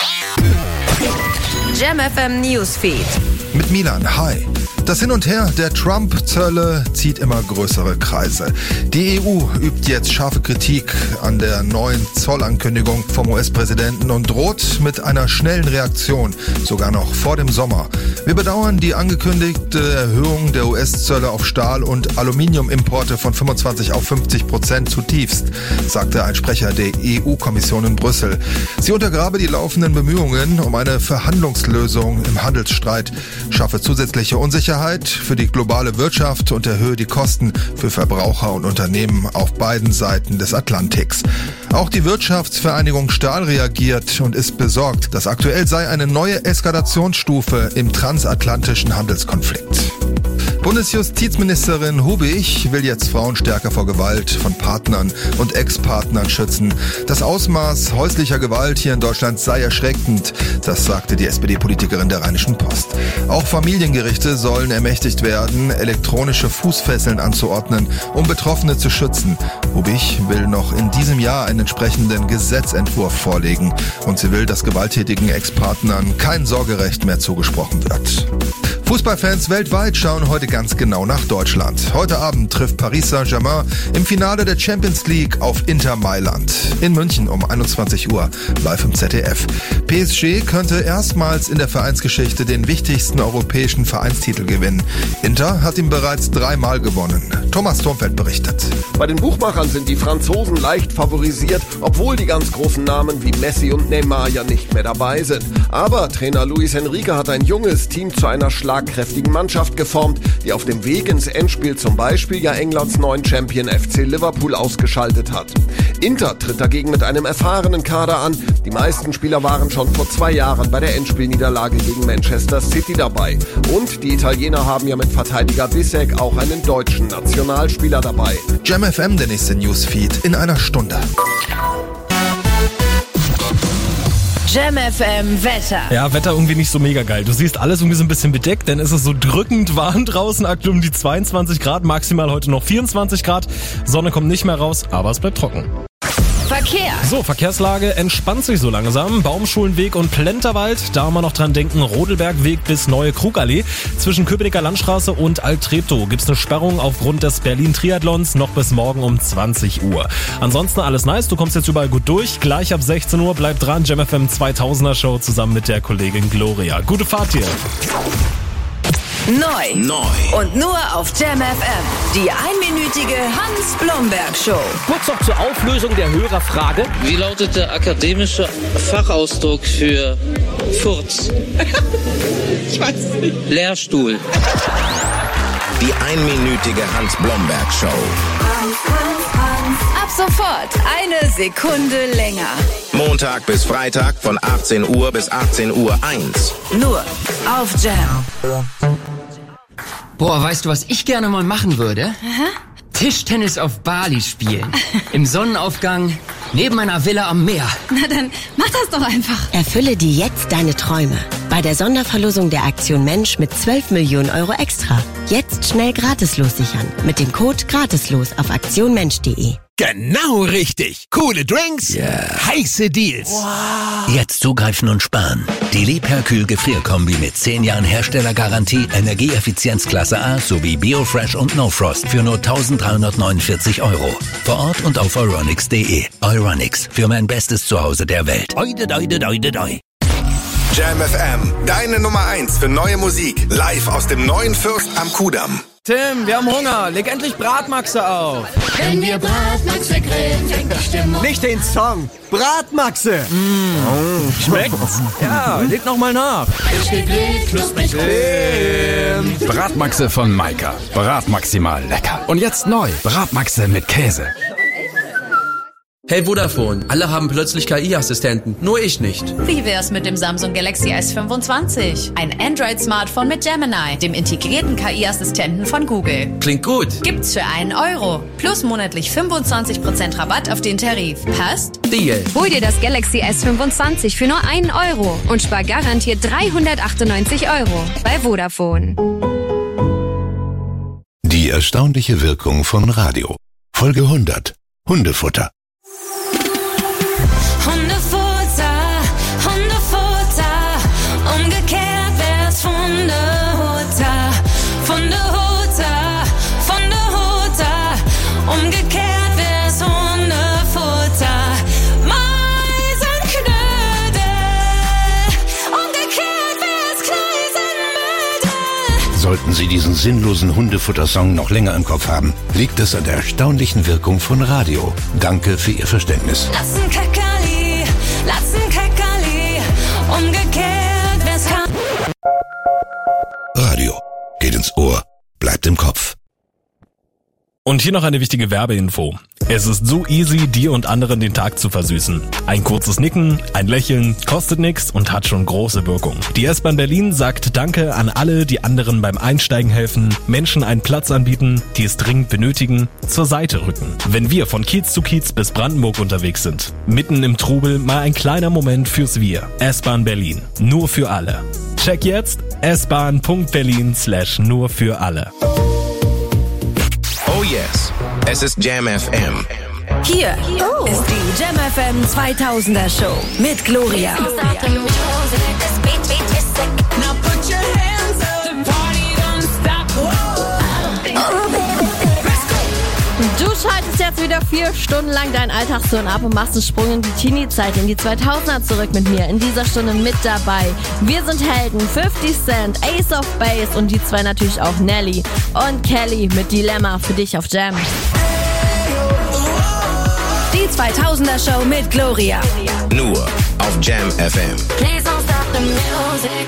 Jam FM Newsfeed. Mit Milan, hi. Das Hin und Her der Trump-Zölle zieht immer größere Kreise. Die EU übt jetzt scharfe Kritik an der neuen Zollankündigung vom US-Präsidenten und droht mit einer schnellen Reaktion, sogar noch vor dem Sommer. Wir bedauern die angekündigte Erhöhung der US-Zölle auf Stahl- und Aluminiumimporte von 25% auf 50% zutiefst, sagte ein Sprecher der EU-Kommission in Brüssel. Sie untergrabe die laufenden Bemühungen um eine Verhandlungslösung im Handelsstreit, schaffe zusätzliche Unsicherheit für die globale Wirtschaft und erhöhe die Kosten für Verbraucher und Unternehmen auf beiden Seiten des Atlantiks. Auch die Wirtschaftsvereinigung Stahl reagiert und ist besorgt, dass aktuell sei eine neue Eskalationsstufe im transatlantischen Handelskonflikt. Bundesjustizministerin Hubig will jetzt Frauen stärker vor Gewalt von Partnern und Ex-Partnern schützen. Das Ausmaß häuslicher Gewalt hier in Deutschland sei erschreckend, das sagte die SPD-Politikerin der Rheinischen Post. Auch Familiengerichte sollen ermächtigt werden, elektronische Fußfesseln anzuordnen, um Betroffene zu schützen. Hubig will noch in diesem Jahr einen entsprechenden Gesetzentwurf vorlegen und sie will, dass gewalttätigen Ex-Partnern kein Sorgerecht mehr zugesprochen wird. Fußballfans weltweit schauen heute ganz genau nach Deutschland. Heute Abend trifft Paris Saint-Germain im Finale der Champions League auf Inter Mailand. In München um 21 Uhr, live im ZDF. PSG könnte erstmals in der Vereinsgeschichte den wichtigsten europäischen Vereinstitel gewinnen. Inter hat ihn bereits 3-mal gewonnen. Thomas Thornfeld berichtet. Bei den Buchmachern sind die Franzosen leicht favorisiert, obwohl die ganz großen Namen wie Messi und Neymar ja nicht mehr dabei sind. Aber Trainer Luis Enrique hat ein junges Team zu einer schlagkräftigen Mannschaft geformt, die auf dem Weg ins Endspiel zum Beispiel ja Englands neuen Champion FC Liverpool ausgeschaltet hat. Inter tritt dagegen mit einem erfahrenen Kader an. Die meisten Spieler waren schon vor 2 Jahren bei der Endspielniederlage gegen Manchester City dabei. Und die Italiener haben ja mit Verteidiger Bissek auch einen deutschen Nationalspieler dabei. Jam FM, der nächste Newsfeed in einer Stunde. Jam FM Wetter. Ja, Wetter irgendwie nicht so mega geil. Du siehst alles irgendwie so ein bisschen bedeckt, denn es ist so drückend warm draußen. Aktuell um die 22 Grad, maximal heute noch 24 Grad. Sonne kommt nicht mehr raus, aber es bleibt trocken. Verkehr. So, Verkehrslage entspannt sich so langsam. Baumschulenweg und Plenterwald, da haben wir noch dran denken, Rodelbergweg bis Neue Krugallee. Zwischen Köpenicker Landstraße und Alt-Treptow gibt's eine Sperrung aufgrund des Berlin-Triathlons noch bis morgen um 20 Uhr. Ansonsten alles nice, du kommst jetzt überall gut durch. Gleich ab 16 Uhr, bleib dran, Jam FM 2000er Show zusammen mit der Kollegin Gloria. Gute Fahrt hier. Neu. Und nur auf Jam FM. Die einminütige Hans-Blomberg-Show. Kurz noch zur Auflösung der Hörerfrage. Wie lautet der akademische Fachausdruck für Furz? Ich weiß es nicht. Lehrstuhl. Die einminütige Hans-Blomberg-Show. Ab sofort 1 Sekunde länger. Montag bis Freitag von 18 Uhr bis 18:01 Uhr. Nur auf Jam. Boah, weißt du, was ich gerne mal machen würde? Aha. Tischtennis auf Bali spielen. Im Sonnenaufgang, neben einer Villa am Meer. Na dann, mach das doch einfach. Erfülle dir jetzt deine Träume. Bei der Sonderverlosung der Aktion Mensch mit 12 Millionen Euro extra. Jetzt schnell gratislos sichern. Mit dem Code gratislos auf aktionmensch.de. Genau richtig. Coole Drinks, heiße Deals. Wow. Jetzt zugreifen und sparen. Die Liebherr-Kühl Gefrierkombi mit 10 Jahren Herstellergarantie, Energieeffizienzklasse A sowie Biofresh und No Frost für nur 1.349 €. Vor Ort und auf euronics.de. Euronics, für mein bestes Zuhause der Welt. Oide, doide, doide, doi. Jam FM, deine Nummer 1 für neue Musik. Live aus dem neuen Fürst am Kudamm. Tim, wir haben Hunger. Leg endlich Bratmaxe auf. Wenn wir Bratmaxe grillen, fängt die Stimmung. Nicht den Song. Bratmaxe. Schmeckt's? Ja, leg noch mal nach. Ich gegrillt, knusprig. Bratmaxe von Maika. Bratmaximal lecker. Und jetzt neu. Bratmaxe mit Käse. Hey Vodafone, alle haben plötzlich KI-Assistenten, nur ich nicht. Wie wär's mit dem Samsung Galaxy S25? Ein Android-Smartphone mit Gemini, dem integrierten KI-Assistenten von Google. Klingt gut. Gibt's für €1. Plus monatlich 25% Rabatt auf den Tarif. Passt? Deal. Hol dir das Galaxy S25 für nur €1 und spar garantiert 398 € bei Vodafone. Die erstaunliche Wirkung von Radio. Folge 100. Hundefutter. Hundefutter, umgekehrt wär's Hundefutter, umgekehrt wär's Hundefutter, Meisenknödel, umgekehrt wär's Kneisenmödel. Sollten Sie diesen sinnlosen Hundefutter-Song noch länger im Kopf haben, liegt es an der erstaunlichen Wirkung von Radio. Danke für Ihr Verständnis. Lassen Kackerli, umgekehrt wär's Radio. Geht ins Ohr, bleibt im Kopf. Und hier noch eine wichtige Werbeinfo. Es ist so easy, dir und anderen den Tag zu versüßen. Ein kurzes Nicken, ein Lächeln, kostet nix und hat schon große Wirkung. Die S-Bahn Berlin sagt Danke an alle, die anderen beim Einsteigen helfen, Menschen einen Platz anbieten, die es dringend benötigen, zur Seite rücken. Wenn wir von Kiez zu Kiez bis Brandenburg unterwegs sind, mitten im Trubel mal ein kleiner Moment fürs Wir. S-Bahn Berlin. Nur für alle. Check jetzt sbahn.berlin/nur für alle. Oh yes, es ist Jam FM. Hier ist die Jam FM 2000er Show mit Gloria. Now put your hands up. hier 4 Stunden lang dein Alltagston ab und machst einen Sprung in die Teenie-Zeit, in die 2000er zurück mit mir. In dieser Stunde mit dabei. Wir sind Helden, 50 Cent, Ace of Base und die zwei natürlich auch Nelly und Kelly mit Dilemma für dich auf Jam. Die 2000er Show mit Gloria. Nur auf Jam FM. Please don't stop the music.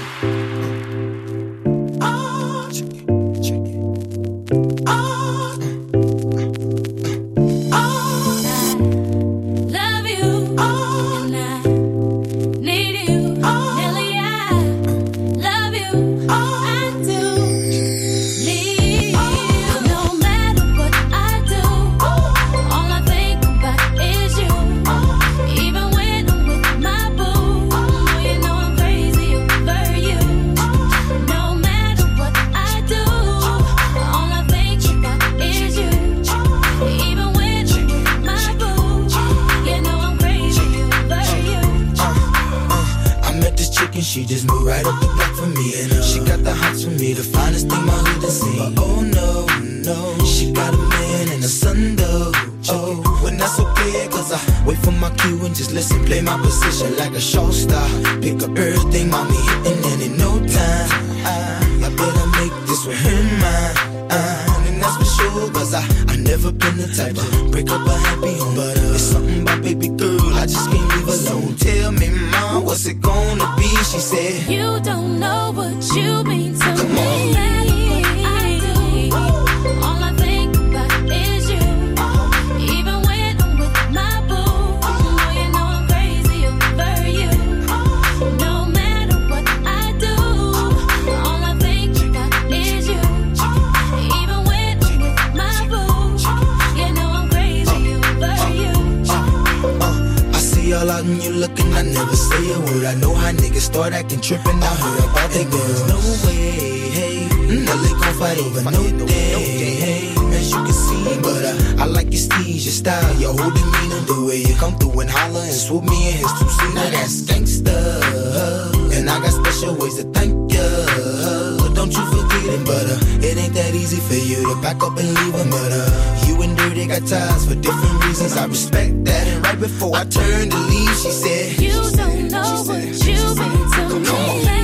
She just moved right up the block for me, and she got the hots for me, the finest thing my hood has seen. But oh no, no, she got a man and a son though. Oh, and that's okay, cause I wait for my cue and just listen, play my position like a show star. Pick up everything, mommy hitting, and in no time, I better make this with her mine. And that's for sure, cause I never been the type to break up a happy home. But it's something about baby girl, I just can't leave alone. Tell me, mom, what's it gonna be? She said, you don't know what you mean to Come me. on. All I think about is you. Even when I'm with my boo, you know I'm crazy over you. No matter what I do, all I think about is you. Even when I'm with my boo, you know I'm crazy over you. I see all out and you looking, I never say a word. I know how niggas start acting trippin'. I heard about they girls. No way, hey. Nelly gon' fight over no day, hey. As you can see, but I like your steez, your style, your whole demeanor, the way you come through and holler and swoop me in his two-seater. Now that's gangsta, and I got special ways to thank ya. Don't you forget it, but it ain't that easy for you to back up and leave him. But you and Dirty got ties for different reasons. I respect that. And right before I turned to leave, she said, you don't know what you've been to me. Come on.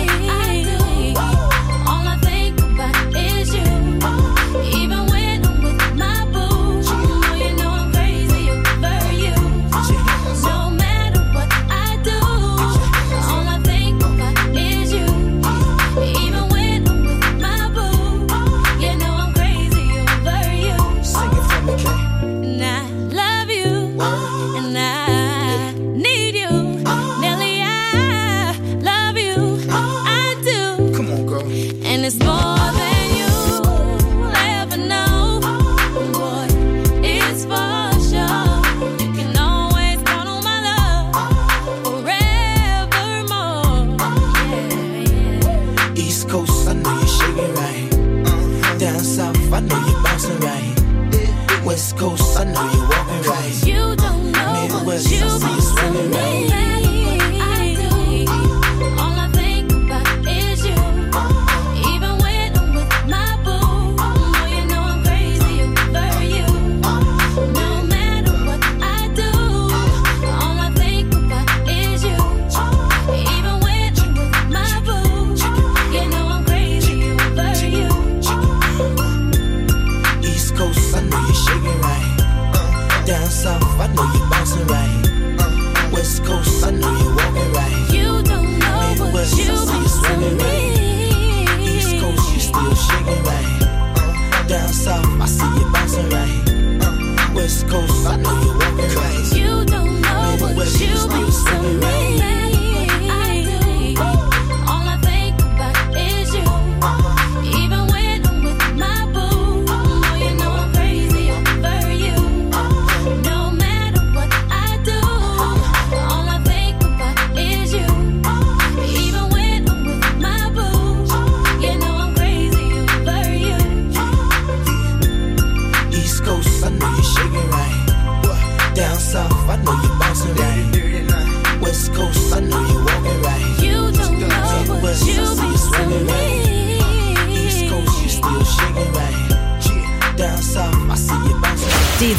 All I think about is you. Even when I'm with my boo, you know I'm crazy over you. No matter what I do, all I think about is you. Even when I'm with my boo, you know I'm crazy over you. Sing it for me, Kay. And I love you, and I need you. Nelly, I love you, I do. Come on, girl. And it's more than you'll ever know. Boy, it's for sure. You can always count on my love forevermore. Yeah. East Coast, I know you're shaking right. Down south, I know you're bouncing right. West Coast, I know you're walking right. You don't know Midwest, what I you've see been you swinging to right. me. All I think about is you. Even when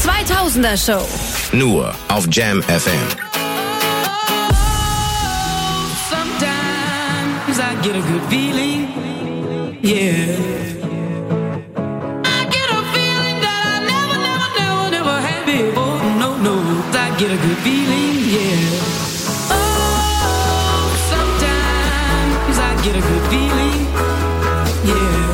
2000er Show. Nur auf Jam FM. Sometimes I get a good feeling, yeah. I get a feeling that I never had before. No, I get a good feeling, yeah. Oh, sometimes I get a good feeling, yeah.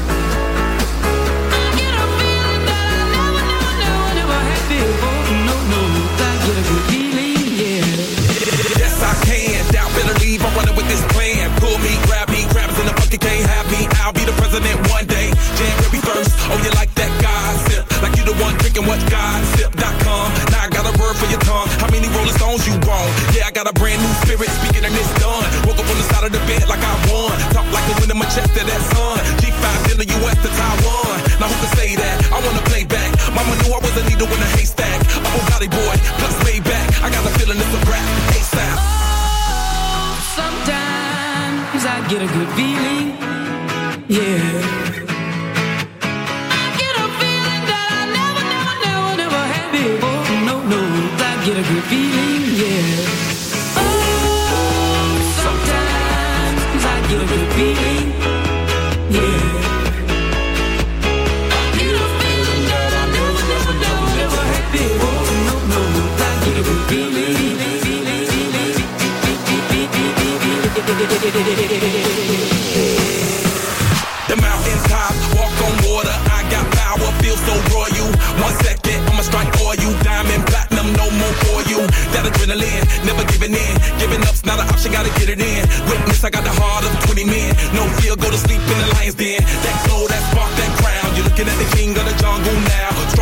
I'm running with this plan. Pull me, grab us in the bucket, can't have me. I'll be the president one day. January 1st, oh, you like that gossip? Like you the one drinking what gossip.com. Now I got a word for your tongue. How many Rolling Stones you want? Yeah, I got a brand new spirit, speaking and it's done. Woke up on the side of the bed like I won. Talk like the wind in my chest to that sun. G5 in the US to Taiwan. Now who can say that? I wanna play back. Mama knew I was a needle in a haystack. Up on Valley Boy, plus way back. I got a feeling it's a rap. ASAP. Sometimes I get a good feeling, yeah. I get a feeling that I never had before. No, I get a good feeling, yeah. Oh, sometimes I get a good feeling, yeah. I get a feeling that I never had before. No, I get a good feeling. The mountaintop, walk on water. I got power, feel so royal. 1 second, I'ma strike oil. Diamond, platinum, no more for you. That adrenaline, never giving in. Giving up's not an option, gotta get it in. Witness, I got the heart of 20 men. No fear, go to sleep in the lion's den.